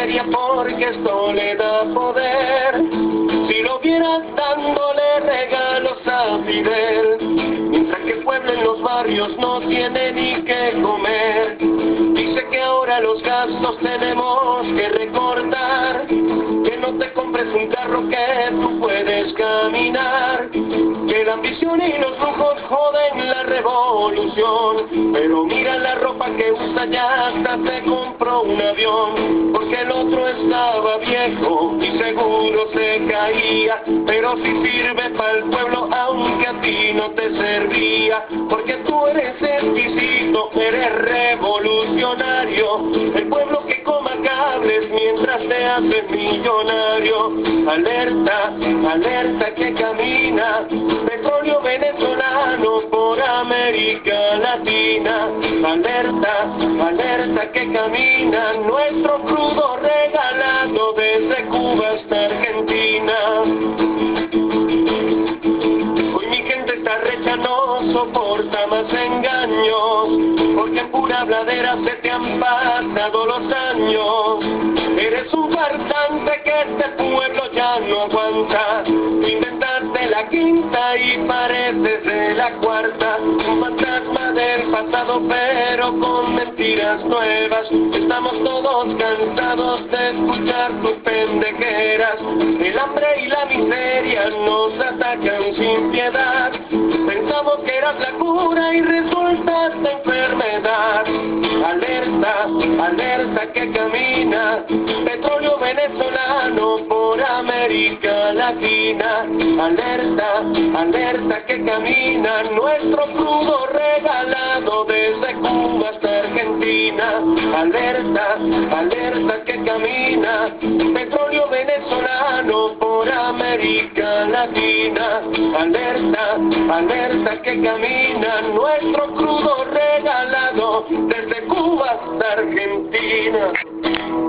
miseria porque esto le da poder. Si lo viera dándole regalos a Fidel, mientras que el pueblo en los barrios no tiene ni qué comer. Dice que ahora los gastos tenemos que recortar, que no te compres un carro que tú puedes caminar, que la ambición y los lujos joden la revolución. Pero mira la ropa que usa, ya hasta se compró un avión, porque el otro estaba viejo y seguro se caía. Pero si sirve para el pueblo aunque a ti no te servía, porque tú eres exquisito, eres revolucionario. El pueblo que coma cables mientras te haces millonario. Alerta, alerta que camina petróleo venezolano por América Latina. Alerta, alerta que camina nuestro crudo regalado desde Cuba hasta Argentina. Hoy mi gente está recha, no soporta más engaños, porque en pura bladera se te han pasado los años. Eres un farsante que este pueblo ya no aguanta. Tú inventaste la quinta y pareces de la cuarta, un fantasma del pasado pero con mentiras nuevas. Estamos todos cansados de escuchar tus pendejeras. El hambre y la miseria nos atacan sin piedad. Pensamos que eras la cura y resultaste enfermedad. Alerta, alerta que camina petróleo venezolano por América Latina. Alerta, alerta que camina nuestro crudo regalado desde Cuba hasta Argentina. Alerta, alerta que camina petróleo venezolano por América Latina. Alerta, alerta que camina nuestro crudo regalado desde Cuba hasta Argentina.